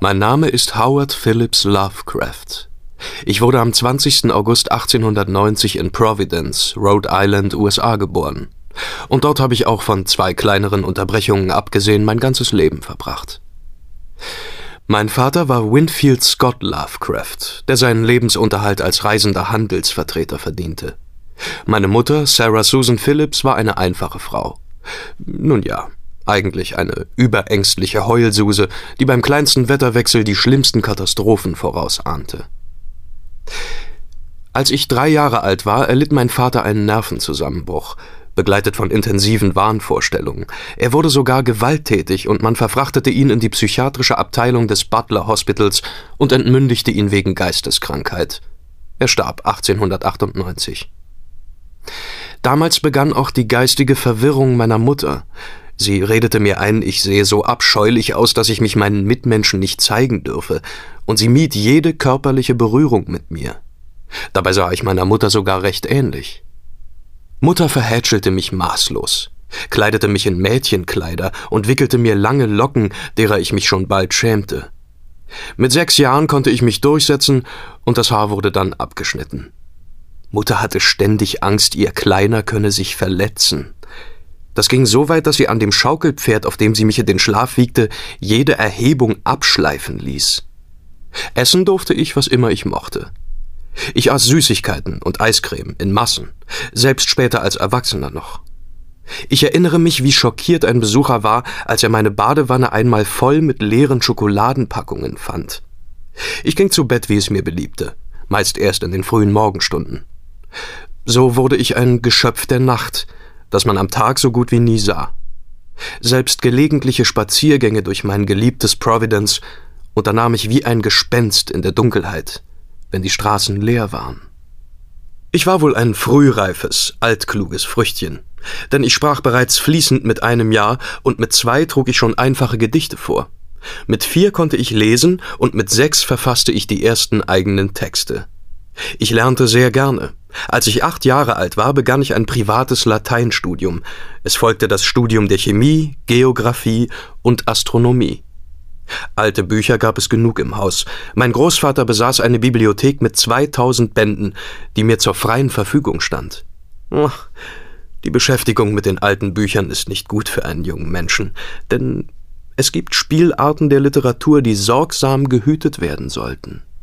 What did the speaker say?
Mein Name ist Howard Phillips Lovecraft. Ich wurde am 20. August 1890 in Providence, Rhode Island, USA geboren. Und dort habe ich auch von 2 kleineren Unterbrechungen abgesehen mein ganzes Leben verbracht. Mein Vater war Winfield Scott Lovecraft, der seinen Lebensunterhalt als reisender Handelsvertreter verdiente. Meine Mutter, Sarah Susan Phillips, war eine einfache Frau. Nun ja, eigentlich eine überängstliche Heulsuse, die beim kleinsten Wetterwechsel die schlimmsten Katastrophen vorausahnte. Als ich 3 Jahre alt war, erlitt mein Vater einen Nervenzusammenbruch, begleitet von intensiven Wahnvorstellungen. Er wurde sogar gewalttätig und man verfrachtete ihn in die psychiatrische Abteilung des Butler Hospitals und entmündigte ihn wegen Geisteskrankheit. Er starb 1898. Damals begann auch die geistige Verwirrung meiner Mutter. Sie redete mir ein, ich sehe so abscheulich aus, dass ich mich meinen Mitmenschen nicht zeigen dürfe, und sie mied jede körperliche Berührung mit mir. Dabei sah ich meiner Mutter sogar recht ähnlich. Mutter verhätschelte mich maßlos, kleidete mich in Mädchenkleider und wickelte mir lange Locken, derer ich mich schon bald schämte. Mit 6 Jahren konnte ich mich durchsetzen und das Haar wurde dann abgeschnitten. Mutter hatte ständig Angst, ihr Kleiner könne sich verletzen. Das ging so weit, dass sie an dem Schaukelpferd, auf dem sie mich in den Schlaf wiegte, jede Erhebung abschleifen ließ. Essen durfte ich, was immer ich mochte. Ich aß Süßigkeiten und Eiscreme in Massen, selbst später als Erwachsener noch. Ich erinnere mich, wie schockiert ein Besucher war, als er meine Badewanne einmal voll mit leeren Schokoladenpackungen fand. Ich ging zu Bett, wie es mir beliebte, meist erst in den frühen Morgenstunden. So wurde ich ein Geschöpf der Nacht, das man am Tag so gut wie nie sah. Selbst gelegentliche Spaziergänge durch mein geliebtes Providence unternahm ich wie ein Gespenst in der Dunkelheit, wenn die Straßen leer waren. Ich war wohl ein frühreifes, altkluges Früchtchen, denn ich sprach bereits fließend mit 1 Jahr und mit 2 trug ich schon einfache Gedichte vor. Mit 4 konnte ich lesen und mit 6 verfasste ich die ersten eigenen Texte. Ich lernte sehr gerne. Als ich 8 Jahre alt war, begann ich ein privates Lateinstudium. Es folgte das Studium der Chemie, Geographie und Astronomie. Alte Bücher gab es genug im Haus. Mein Großvater besaß eine Bibliothek mit 2000 Bänden, die mir zur freien Verfügung stand. Ach, die Beschäftigung mit den alten Büchern ist nicht gut für einen jungen Menschen, denn es gibt Spielarten der Literatur, die sorgsam gehütet werden sollten.